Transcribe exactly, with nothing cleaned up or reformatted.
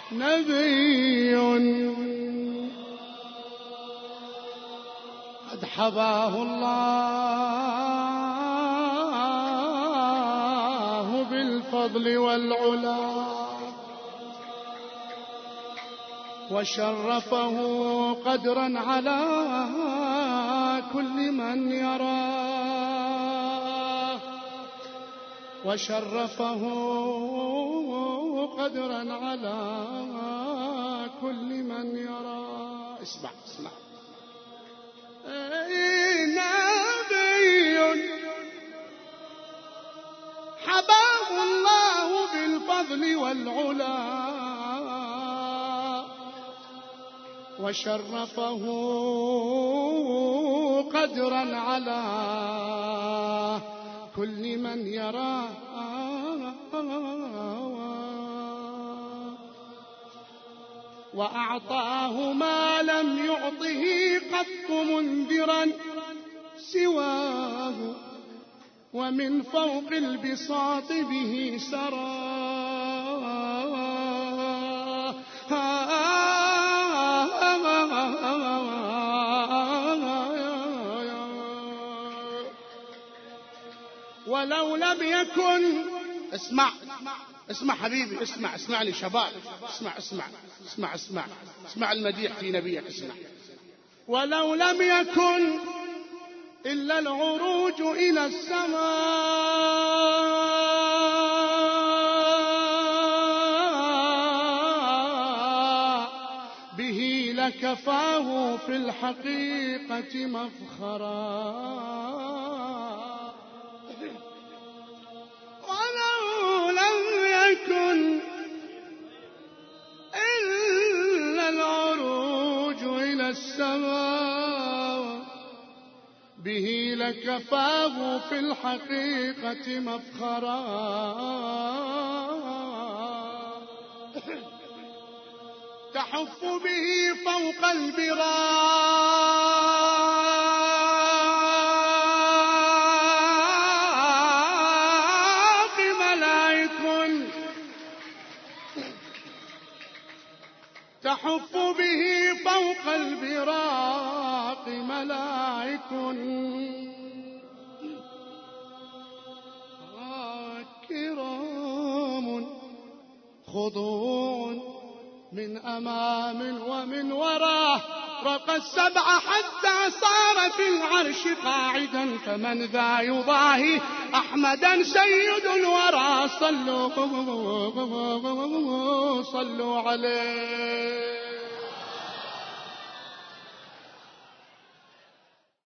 نبي قد حباه الله بالفضل والعلا وشرفه قدرا على كل من يراه وشرفه قدرا على كل من يراه. اسمع اسمع. نبي حباه الله بالفضل والعلا وشرفه قدرا على كل من يراه وأعطاه ما لم يعطه قط منذرا سواه ومن فوق البساط به سرى ولو لم يكن. اسمع اسمع حبيبي، اسمع اسمعني شباب، اسمع اسمع اسمع اسمع اسمع المديح في نبيك. اسمع. ولو لم يكن إلا العروج إلى السماء به لكفاه في الحقيقة مفخرا. ولو لم يكن إلا العروج إلى السماء به لكفاه في الحقيقة مفخرا. تحف به فوق البراق ملائك تحف به فوق البراق ملائك كرام خضوع من أمام ومن وراه رقى السبع حتى صار في العرش قاعدا فمن ذا يضاهي أحمدا سيد الورى. صلوا صلوا عليه.